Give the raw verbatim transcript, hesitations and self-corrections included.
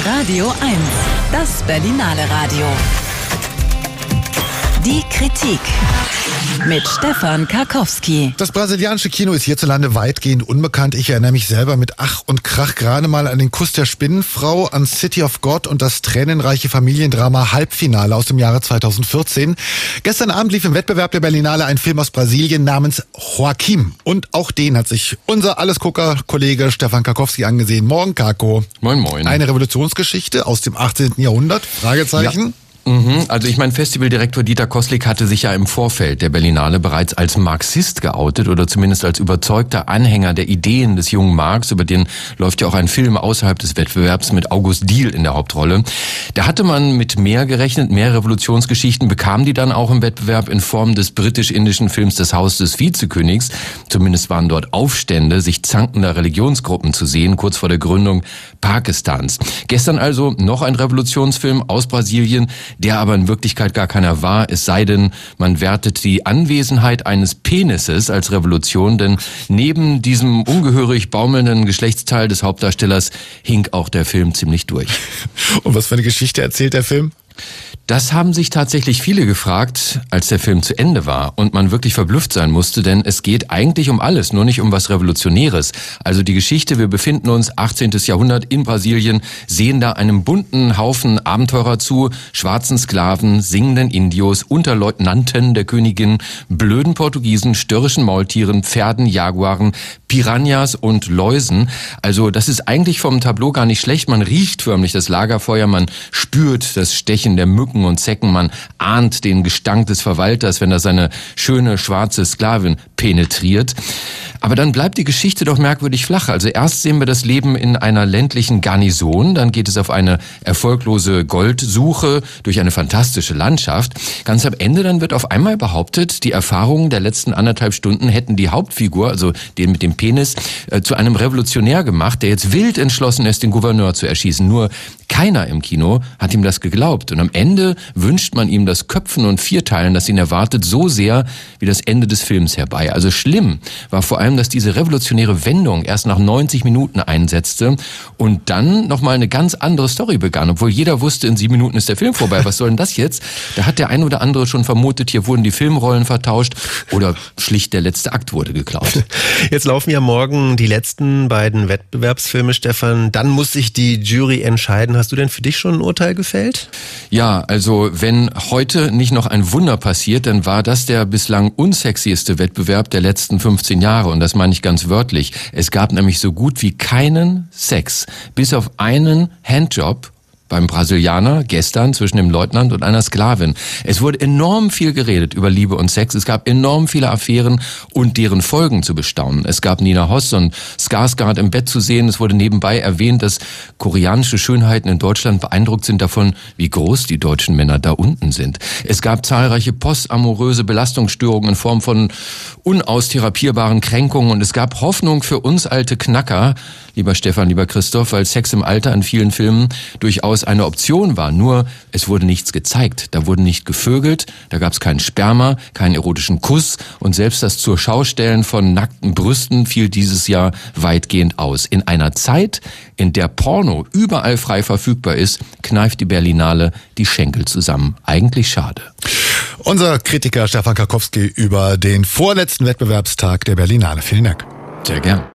Radio eins, das Berlinale Radio. Die Kritik mit Stefan Karkowski. Das brasilianische Kino ist hierzulande weitgehend unbekannt. Ich erinnere mich selber mit Ach und Krach gerade mal an den Kuss der Spinnenfrau, an City of God und das tränenreiche Familiendrama Halbfinale aus dem Jahre zweitausendvierzehn. Gestern Abend lief im Wettbewerb der Berlinale ein Film aus Brasilien namens Joaquim. Und auch den hat sich unser Allesgucker-Kollege Stefan Karkowski angesehen. Morgen, Kako. Moin, moin. Eine Revolutionsgeschichte aus dem achtzehnten Jahrhundert? Fragezeichen. Ja. Also ich meine, Festivaldirektor Dieter Koslik hatte sich ja im Vorfeld der Berlinale bereits als Marxist geoutet oder zumindest als überzeugter Anhänger der Ideen des jungen Marx. Über den läuft ja auch ein Film außerhalb des Wettbewerbs mit August Diehl in der Hauptrolle. Da hatte man mit mehr gerechnet, mehr Revolutionsgeschichten, bekam die dann auch im Wettbewerb in Form des britisch-indischen Films Das Haus des Vizekönigs. Zumindest waren dort Aufstände, sich zankender Religionsgruppen zu sehen, kurz vor der Gründung Pakistans. Gestern also noch ein Revolutionsfilm aus Brasilien, der aber in Wirklichkeit gar keiner war, es sei denn, man wertet die Anwesenheit eines Penises als Revolution, denn neben diesem ungehörig baumelnden Geschlechtsteil des Hauptdarstellers hing auch der Film ziemlich durch. Und was für eine Geschichte erzählt der Film? Das haben sich tatsächlich viele gefragt, als der Film zu Ende war und man wirklich verblüfft sein musste, denn es geht eigentlich um alles, nur nicht um was Revolutionäres. Also die Geschichte, wir befinden uns achtzehnten Jahrhundert in Brasilien, sehen da einem bunten Haufen Abenteurer zu, schwarzen Sklaven, singenden Indios, Unterleutnanten der Königin, blöden Portugiesen, störrischen Maultieren, Pferden, Jaguaren, Piranhas und Läusen. Also das ist eigentlich vom Tableau gar nicht schlecht, man riecht förmlich das Lagerfeuer, man spürt das Stechen der Mücken und Zecken, man ahnt den Gestank des Verwalters, wenn er seine schöne schwarze Sklavin penetriert. Aber dann bleibt die Geschichte doch merkwürdig flach. Also erst sehen wir das Leben in einer ländlichen Garnison, dann geht es auf eine erfolglose Goldsuche durch eine fantastische Landschaft. Ganz am Ende dann wird auf einmal behauptet, die Erfahrungen der letzten anderthalb Stunden hätten die Hauptfigur, also den mit dem Penis, äh, zu einem Revolutionär gemacht, der jetzt wild entschlossen ist, den Gouverneur zu erschießen. Nur keiner im Kino hat ihm das geglaubt. Und am Ende wünscht man ihm das Köpfen und Vierteilen, das ihn erwartet, so sehr wie das Ende des Films herbei. Also schlimm war vor allem, dass diese revolutionäre Wendung erst nach neunzig Minuten einsetzte und dann nochmal eine ganz andere Story begann. Obwohl jeder wusste, in sieben Minuten ist der Film vorbei. Was soll denn das jetzt? Da hat der ein oder andere schon vermutet, hier wurden die Filmrollen vertauscht oder schlicht der letzte Akt wurde geklaut. Jetzt laufen ja morgen die letzten beiden Wettbewerbsfilme, Stefan. Dann muss sich die Jury entscheiden. Hast du denn für dich schon ein Urteil gefällt? Ja, also wenn heute nicht noch ein Wunder passiert, dann war das der bislang unsexieste Wettbewerb der letzten fünfzehn Jahre. Und das meine ich ganz wörtlich. Es gab nämlich so gut wie keinen Sex, bis auf einen Handjob beim Brasilianer gestern zwischen dem Leutnant und einer Sklavin. Es wurde enorm viel geredet über Liebe und Sex. Es gab enorm viele Affären und deren Folgen zu bestaunen. Es gab Nina Hoss und Skarsgård im Bett zu sehen. Es wurde nebenbei erwähnt, dass koreanische Schönheiten in Deutschland beeindruckt sind davon, wie groß die deutschen Männer da unten sind. Es gab zahlreiche postamoröse Belastungsstörungen in Form von unaustherapierbaren Kränkungen und es gab Hoffnung für uns alte Knacker, lieber Stefan, lieber Christoph, weil Sex im Alter in vielen Filmen durchaus eine Option war, nur es wurde nichts gezeigt. Da wurde nicht gevögelt, da gab es keinen Sperma, keinen erotischen Kuss und selbst das Zur-Schaustellen von nackten Brüsten fiel dieses Jahr weitgehend aus. In einer Zeit, in der Porno überall frei verfügbar ist, kneift die Berlinale die Schenkel zusammen. Eigentlich schade. Unser Kritiker Stefan Karkowski über den vorletzten Wettbewerbstag der Berlinale. Vielen Dank. Sehr gern.